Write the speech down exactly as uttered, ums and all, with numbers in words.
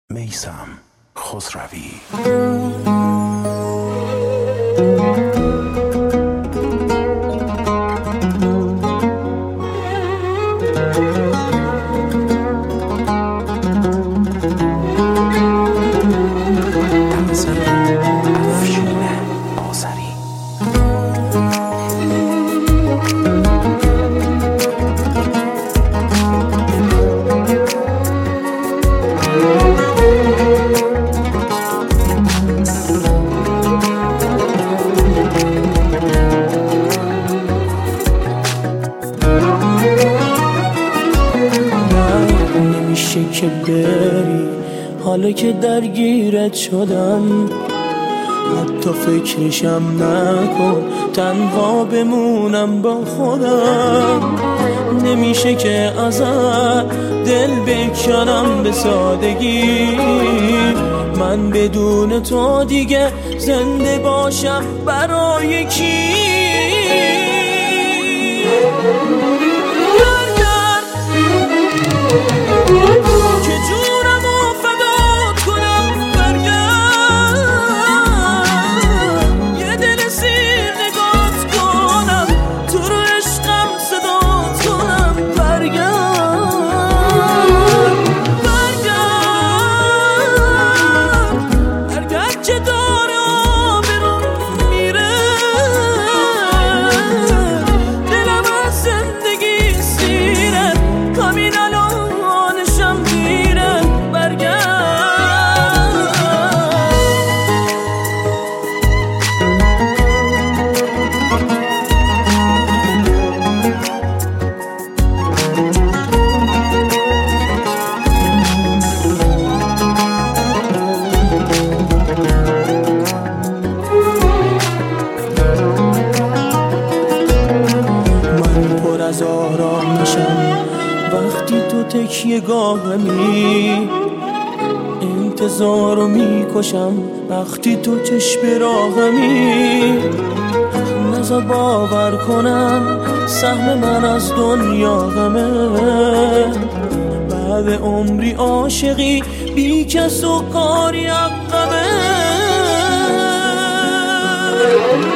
میثم خسروی. نمیشه که بری حالا که درگیرت شدم، حتی فکرشم نکن تنها بمونم با خودم. نمیشه که ازت دل بکنم به سادگی، من بدون تو دیگه زنده باشم برای کی؟ که جونمو فدات کنم، برگرد یه دل سیر نگات کنم، تو رو عشقم صدات کنم، برگرد برگرد برگرد که داره آبرون میره، دلم از زندگی سیره، همین الانشم میره، برگرد. من پر از آرامشم وقتی تو تکیه گاهمی، انتظارو میکشم وقتی تو چشم راهمی. نزار باور کنم سهم من از دنیا غمه، بعد عمری عاشقی بی کس و کاری عقبه.